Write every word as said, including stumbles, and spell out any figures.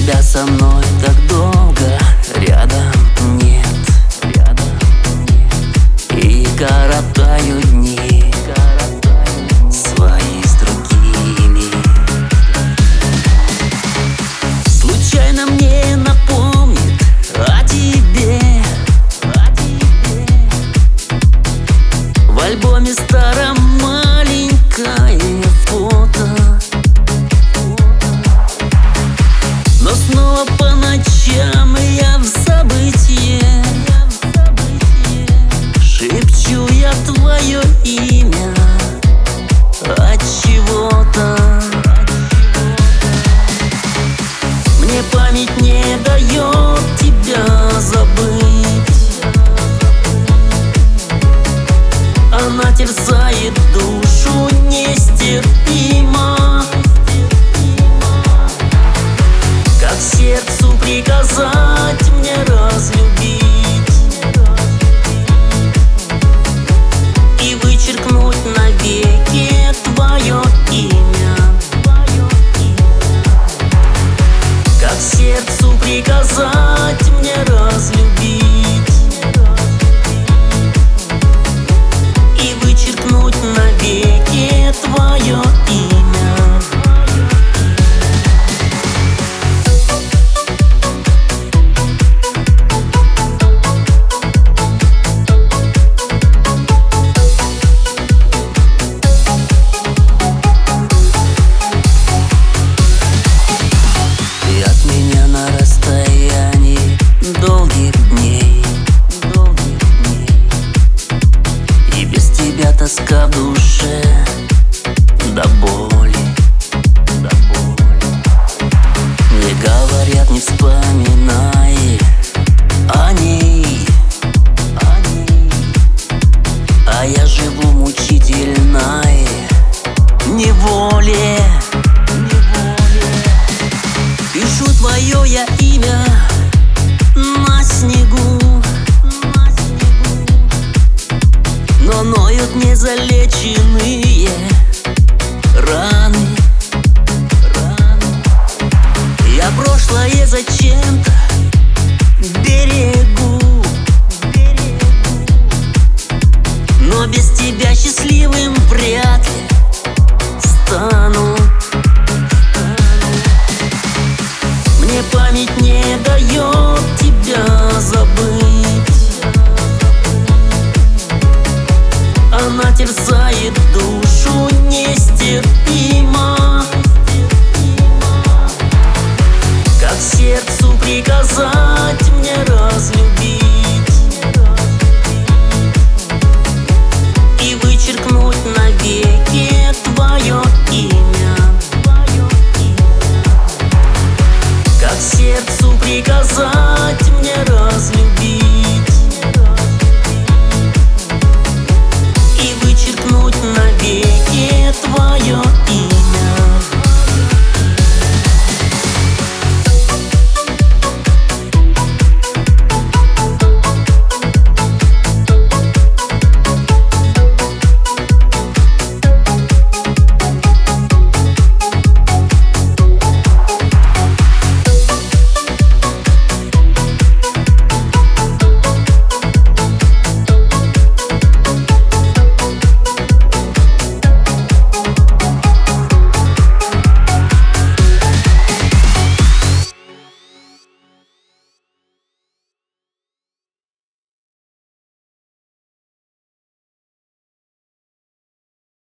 тебя со мной так долго рядом нет, рядом нет. И коротаю дни свои с другими. Случайно мне напомнит о тебе, о тебе. В альбоме старом маленькое фото, но снова по ночам я в забытье шепчу я твое имя от чего-то. Мне память не дает тебя забыть, она терзает душу нестерпимо. Как сердцу приказать мне разлюбить и вычеркнуть навеки твое имя? Как сердцу приказать мне разлюбить и вычеркнуть навеки твое имя? Тоска в душе до боли, до боли. Мне говорят, не вспоминай о ней, о ней. А я живу в мучительной неволе, неволе. Пишу твое я имя на снегу, но ноют незалеченные раны, раны. Я прошлое зачем-то берегу, берегу, но без тебя счастливым вряд ли стану, стану. Мне память не дает тебя забыть, она терзает душу нестерпимо. Как сердцу приказать мне разлюбить и вычеркнуть навеки твое имя? Как сердцу приказать